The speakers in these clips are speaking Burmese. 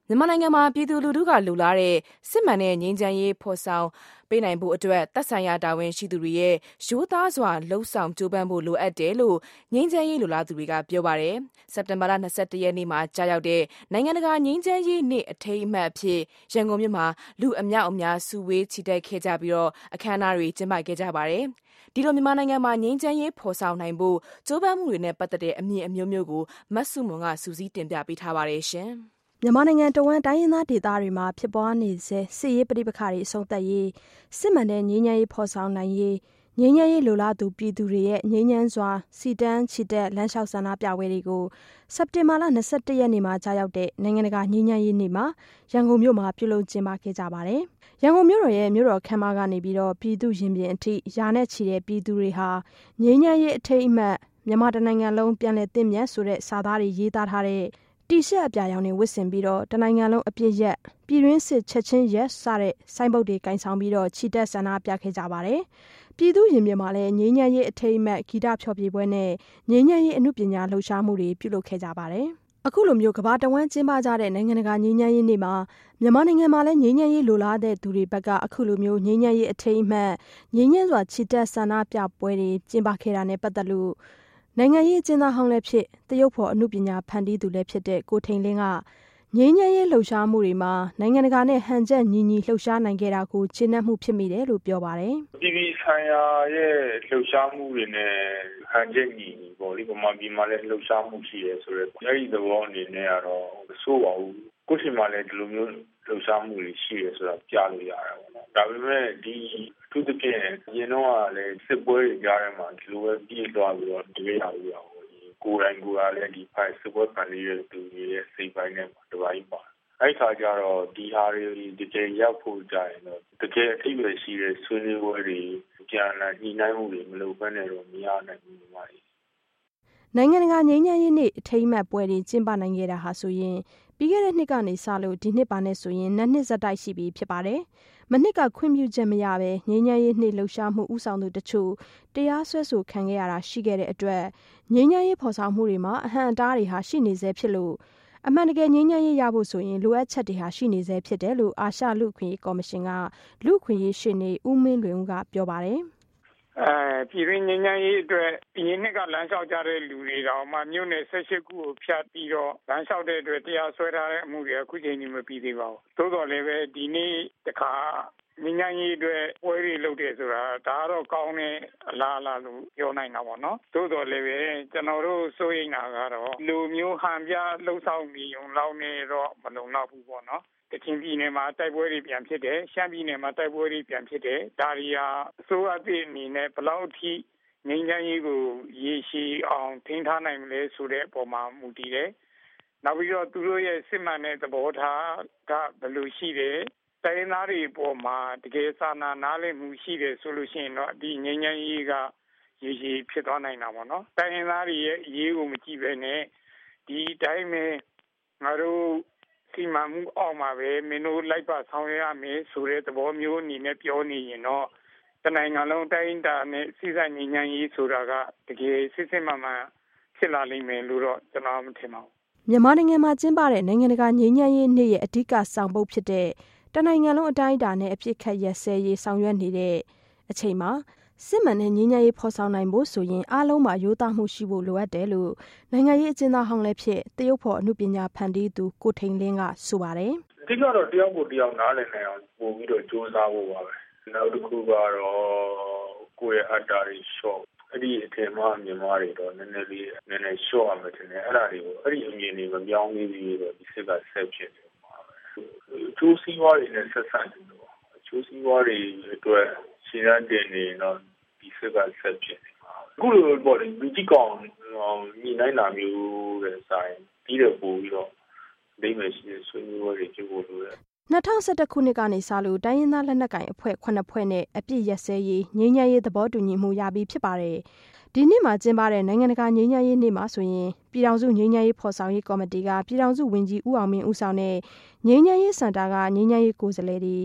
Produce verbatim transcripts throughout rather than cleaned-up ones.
မြန်မာနိုင်ငံမှာပြည်သူလူထုကလိုလားတဲ့စစ်မှန်တဲ့ငြိမ်းချမ်းရေးဖော်ဆောင်ပေးနိုင်ဖို့အတွက်သက်ဆိုင်ရာတာဝန်ရှိသူတွေရဲ့ရိုးသားစွာလှုံ့ဆော်ကြိုးပမ်းဖို့လိုအပ်တယ်လို့ငြိမ်းချမ်းရေးလိုလားသူတွေကပြောပါတယ်။စက်တင်ဘာလ၂၁ရက်နေ့မှာကြာရောက်တဲ့နိုင်ငံတကာငြိမ်းချမ်းရေးနေ့အထိမ်းအမှတ်အဖြစ်ရန်ကုန်မြို့မှာလူအများအများစုဝေးချီတက်ခဲ့ကြပြီးတော့အခမ်းအနားတွေကျင်းပခဲ့ကြပါတယ်။ဒီလိုမြန်မာနိုင်ငံမှာငြိမ်းချမ်းရေးဖော်ဆောင်နိုင်ဖို့ကြိုးပမ်းမှုတွေနဲ့ပတ်သက်တဲ့အမြင်အမျိုးမျိုးကိုမတ်စုမွန်ကစူးစီးတင်ပြပေးထားပါတယ်ရှင်။မြန်မာနိုင်ငံတဝန်းတိုင်းရင်းသားဒေသတွေမှာဖြစ်ပွားနေဆဲစစ်ရေးပဋိပက္ခတွေအဆုံးသတ်ရေးစစ်မှန်တဲ့ငြိမ်းချမ်းရေးဖော်ဆောင်နိုင်ရေးငြိမ်းချမ်းရေးလိုလားသူပြည်သူတွေရဲ့ငြိမ်းချမ်းစွာစီတန်းချီတက်လမ်းလျှောက်ဆန္ဒပြပွဲတွေကိုစက်တင်ဘာလ၂၁ရက်နေ့မှာကြာရောက်တဲ့နိုင်ငံတကာငြိမ်းချမ်းရေးနေ့မှာရန်ကုန်မြို့မှာပြုလုပ်ကျင်းပခဲ့ကြပါတယ်။ရန်ကုန်မြို့တော်ရဲ့မြို့တော်ခမ်းမကနေပြီးတော့ပြည်သူရင်ပြင်အထိရာနဲ့ချီတဲ့ပြည်သူတွေဟာငြိမ်းချမ်းရေးအထိမ်းအမှတ်မြန်မာတနိုင်ငံလုံးပြန်လည်သင့်မြတ်ဆိုတဲ့စာသားတွေရေးသားထားတဲ့တီရှပ်အပြာရောင်တွေဝတ်ဆင်ပြီးတော့တနိုင်ငံလုံးအပြည့်ရက်ပြည်တွင်းစစ်ချက်ချင်းရက်စတဲ့ဆိုင်းဘုတ်တွေကင်ဆောင်ပြီးတော့ခြိတက်ဆန္ဒပြခဲ့ကြပါတယ်။ပြည်သူရင်ပြင်မှာလည်းငြိမ်းချမ်းရေးအထိမ်းအမှတ်ဂီတဖျော်ဖြေပွဲနဲ့ငြိမ်းချမ်းရေးအမှုပညာလှုပ်ရှားမှုတွေပြုလုပ်ခဲ့ကြပါတယ်။အခုလိုမျိုးကမ္ဘာတဝန်းကျင်းပကြတဲ့နိုင်ငံတကာငြိမ်းချမ်းရေးနေ့မှာမြန်မာနိုင်ငံမှာလည်းငြိမ်းချမ်းရေးလိုလားတဲ့သူတွေဘက်ကအခုလိုမျိုးငြိမ်းချမ်းရေးအထိမ်းအမှတ်ငြိမ်းချမ်းစွာခြိတက်ဆန္ဒပြပွဲတွေကျင်းပခဲ့တာနဲ့ပတ်သက်လို့နိုင်ငံရေးအကျဉ်းသားဟောင်းလည်းဖြစ်တရုတ်ဖော်အမှုပညာဖန်တီးသူလည်းဖြစ်တဲ့ကိုထိန်လင်းကငြိမ်းချမ်းရေးလှုပ်ရှားမှုတွေမှာနိုင်ငံတကာနဲ့ဟန်ချက်ညီညီလှုပ်ရှားနိုင်ခဲ့တာကိုကျေနပ်မှုဖြစ်မိတယ်လို့ပြောပါတယ်။ပြည်ပြည်ဆိုင်ရာရဲ့လှုပ်ရှားမှုတွေနဲ့ဟန်ချက်ညီညီပေါ့လေ။မြန်မာပြည်မှာလည်းလှုပ်ရှားမှုရှိတယ်ဆိုတော့အဲဒီသဘောအနေနဲ့ကတော့မဆိုးပါဘူး။ကိုယ့်ရှိမှလည်းဒီလိုမျိုးလှုပ်ရှားမှုတွေရှိတယ်ဆိုတာပြလို့ရတာပေါ့နော်။ဒါပေမဲ့ဒီအထူးသဖြင့်ရင်းတော့လည်းစစ်ပွဲတွေကြားထဲမှာဒီလိုပဲပြည့်သွားပြီးတော့တကယ်ရဘူးရောကိုယ်တိုင်ကိုယ်ကလည်းဒီဖိုင်စစ်ပွဲခံရတဲ့သူတွေရဲ့စိတ်ပိုင်းနဲ့တပိုင်းပါအဲ့ခါကျတော့ဒီဟာတွေတကယ်ရောက်ဖို့ကြရင်တော့တကယ်အထိပ်ပဲရှိတဲ့ဆွေးနွေးပွဲတွေပြန်လာညှိနှိုင်းမှုတွေမလုပ်ဘဲနဲ့တော့မရနိုင်ဘူးပါလေနိုင်ငံတကာငြိမ်းချမ်းရေးနေ့အထိမ်းအမှတ်ပွဲတွေကျင်းပနိုင်ခဲ့တာဟာဆိုရင်ပြီးခဲ့တဲ့နှစ်ကနေစလို့ဒီနှစ်ပါနဲ့ဆိုရင်နှစ်နှစ်ဆက်တိုက်ရှိပြီဖြစ်ပါတယ်။မနှစ်ကခွင့်ပြုချက်မရဘဲငြိမ်းချမ်းရေးနေ့လှုပ်ရှားမှုဥဆောင်သူတချို့တရားစွဲဆိုခံခဲ့ရတာရှိခဲ့တဲ့အတွက်ငြိမ်းချမ်းရေးဖော်ဆောင်မှုတွေမှာအဟန့်အတားတွေဟာရှိနေဆဲဖြစ်လို့အမှန်တကယ်ငြိမ်းချမ်းရေးရဖို့ဆိုရင်လိုအပ်ချက်တွေဟာရှိနေဆဲဖြစ်တယ်လို့အာရှလူ့အခွင့်အရေးကော်မရှင်ကလူ့အခွင့်အရေးရှေ့နေဦးမင်းလွင်ဦးကပြောပါတယ်။အဲပြည်တွင်းငြိမ်းချမ်းရေးအတွက်ဒီနှစ်ကလမ်းလျှောက်ကြတဲ့လူတွေတောင်မှမြို့နယ်၁၈ခုကိုဖြတ်ပြီးတော့လမ်းလျှောက်တဲ့အတွက်တရားစွဲထားတဲ့အမှုတွေအခုချိန်ကြီးမပြီးသေးပါဘူး။သို့တော်လည်းပဲဒီနေ့တခါငြိမ်းချမ်းရေးအတွက်ပွဲတွေလုပ်တယ်ဆိုတာဒါကတော့ကောင်းတဲ့အလားအလာလို့ပြောနိုင်တာပေါ့နော်။သို့တော်လည်းပဲကျွန်တော်တို့စိုးရိမ်တာကတော့လူမျိုးဟန်ပြလှုပ်ဆောင်နေုံလောက်နေတော့မလုံလောက်ဘူးပေါ့နော်။ကချင်ပြည်နယ်မှာတိုက်ပွဲတွေပြန်ဖြစ်တယ်ရှမ်းပြည်နယ်မှာတိုက်ပွဲတွေပြန်ဖြစ်တယ်ဒါတွေဟာအစိုးရအသစ်အနေနဲ့ဘယ်လောက်ထိငြိမ်းချမ်းရေးကိုရေရှည်အောင်ထိန်းထားနိုင်မလဲဆိုတဲ့အပေါ်မှာမူတည်တယ်နောက်ပြီးတော့သူတို့ရဲ့စစ်မှန်တဲ့သဘောထားကဘယ်လိုရှိတယ်တိုင်းရင်းသားတွေအပေါ်မှာတကယ်စာနာနားလည်မှုရှိတယ်ဆိုလို့ရှိရင်တော့ဒီငြိမ်းချမ်းရေးကရေရှည်ဖြစ်သွားနိုင်တာပေါ့နော်တိုင်းရင်းသားတွေရဲ့အရေးကိုမကြည့်ဘဲနဲ့ဒီတိုင်းပဲငါတို့စီမံမှုအောက်မှာပဲမင်းတို့လိုက်ပါဆောင်ရွက်ရမယ်ဆိုတဲ့သဘောမျိုးအနေနဲ့ပြောနေရင်တော့တနိုင်ငံလုံးတိုင်းတာနဲ့စီဆိုင်ငြိမ်းချမ်းရေးဆိုတာကတကယ်စစ်စစ်မှန်မှန်ဖြစ်လာလိမ့်မယ်လို့တော့ကျွန်တော်မထင်ပါဘူးမြန်မာနိုင်ငံမှာကျင်းပတဲ့နိုင်ငံတကာငြိမ်းချမ်းရေးနေ့ရဲ့အဓိကဆောင်ပုဒ်ဖြစ်တဲ့တနိုင်ငံလုံးအတိုင်းအတာနဲ့အပြစ်ခတ်ရက်စဲရေးဆောင်ရွက်နေတဲ့အချိန်မှာစစ်မှန်တဲ့ငြိမ်းချမ်းရေးဖော်ဆောင်နိုင်ဖို့ဆိုရင်အားလုံးမှာရိုးသားမှုရှိဖို့လိုအပ်တယ်လို့နိုင်ငံရေးအကျဉ်းသားဟောင်းလည်းဖြစ်တရုတ်ဖော်အမှုပညာဖန်တီးသူကိုထိန်လင်းကဆိုပါတယ်။ဒီကတော့တယောက်ကိုတယောက်နားလည်နိုင်အောင်ပို့ပြီးတော့စူးစမ်းဖို့ပါပဲ။နောက်တစ်ခုကတော့ကိုယ့်ရဲ့အတ္တတွေလျှော့အဲ့ဒီအထင်မှားမြန်မာတွေတော့နည်းနည်းလေးနည်းနည်းလျှော့ရမယ်ထင်တယ်။အဲ့ဒါတွေကိုအဲ့ဒီအမြင်တွေမပြောင်းသေးသေးတော့ဒီစစ်ကဆက်ဖြစ်နေမှာပဲ။ကျိုးစည်းဝါးတွေနဲ့ဆက်ဆံနေတော့ကျိုးစည်းဝါးတွေအတွက်ရှင်းရတဲ့နေတော့ဒီစစ်ကဆက်ဖြစ်နေမှာအခုလိုပေါ့လေဒီကြီးကောင်ညီနိုင်တာမျိုးတဲ့ဆိုင်ပြီးတော့ပို့ပြီးတော့ဒိမယ်ရှိတဲ့ဆွေးနွေးပွဲတွေပြုဖို့လိုတယ်၂၀၁၁ခုနှစ်ကနေစလို့တိုင်းရင်းသားလက်နက်ကိုင်အဖွဲ့ခုနှစ်ဖွဲ့နဲ့အပြစ်ရက်စဲရေးငြိမ်းချမ်းရေးသဘောတူညီမှုရပြီးဖြစ်ပါတယ်။ဒီနေ့မှာကျင်းပတဲ့နိုင်ငံတကာငြိမ်းချမ်းရေးနေ့မှာဆိုရင်ပြည်ထောင်စုငြိမ်းချမ်းရေးဖော်ဆောင်ရေးကော်မတီကပြည်ထောင်စုဝန်ကြီးဦးအောင်မင်းဦးဆောင်တဲ့ငြိမ်းချမ်းရေးစင်တာကငြိမ်းချမ်းရေးကိုယ်စားလှယ်တွေ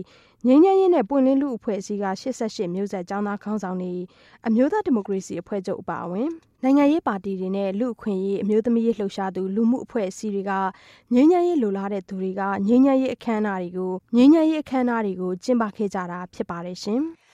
ငြိမ်းချမ်းရေးနဲ့ပွင့်လင်းလူ့အဖွဲ့အစည်းကရှစ်ဆယ့်ရှစ်မျိုးဆက်ကျောင်းသားခေါင်းဆောင်တွေအမျိုးသားဒီမိုကရေစီအဖွဲ့ချုပ်အပါအဝင်နိုင်ငံရေးပါတီတွေနဲ့လူ့အခွင့်အရေးအမျိုးသမီးရေးလှုပ်ရှားသူလူမှုအဖွဲ့အစည်းတွေကငြိမ်းချမ်းရေးလိုလားတဲ့သူတွေကငြိမ်းချမ်းရေးအခမ်းအနားတွေကိုငြိမ်းချမ်းရေးအခမ်းအနားတွေကိုကျင်းပခဲ့ကြတာဖြစ်ပါတယ်ရှင်။